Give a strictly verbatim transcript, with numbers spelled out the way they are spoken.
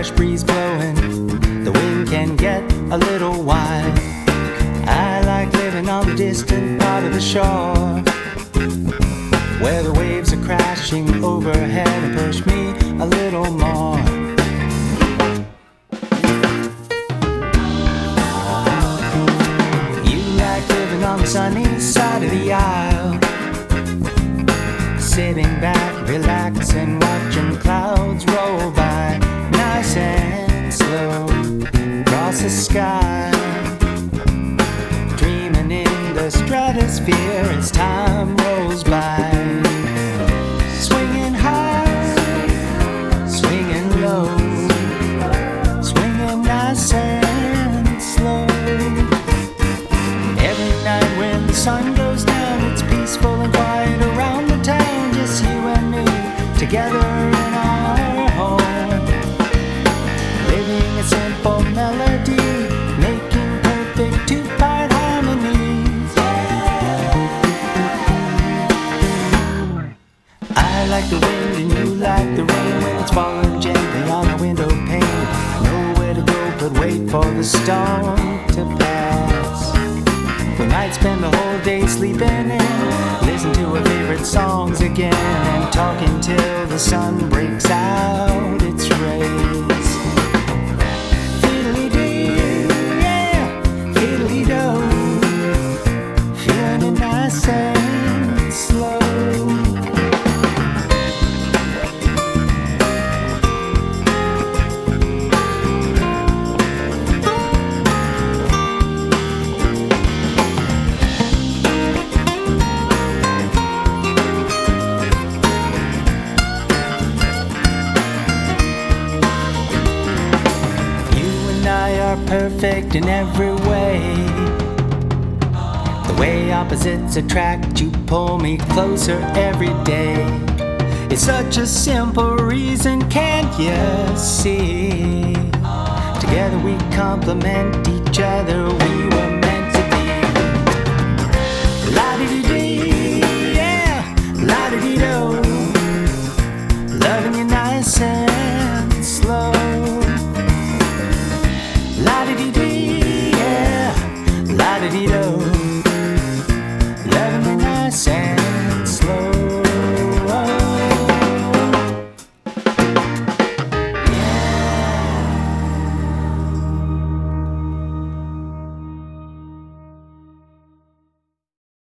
fresh breeze blowing, the wind can get a little wild. I like living on the distant part of the shore, where the waves are crashing overhead and push me a little more. You like living on the sunny side of the aisle, sitting back, relaxing, watching clouds roll by, nice and slow, across the sky, dreaming in the stratosphere as time rolls by. Swinging high, swinging low, swinging nice and slow. Every night when the sun goes down, it's peaceful and quiet around the town, just you and me together in our home, living a simple melody, making perfect two-part harmonies. I like the wind and you like the rain when it's falling gently on our window pane. Nowhere to go but wait for the storm to pass. We might spend the whole day sleeping in, listen to our favorite songs again, and talking till the sun breaks out its rays. Fiddly-dee, yeah, fiddly-do, feeling it nice and slow. Perfect in every way, the way opposites attract, you pull me closer every day. It's such a simple reason, can't you see? Together we complement each other, we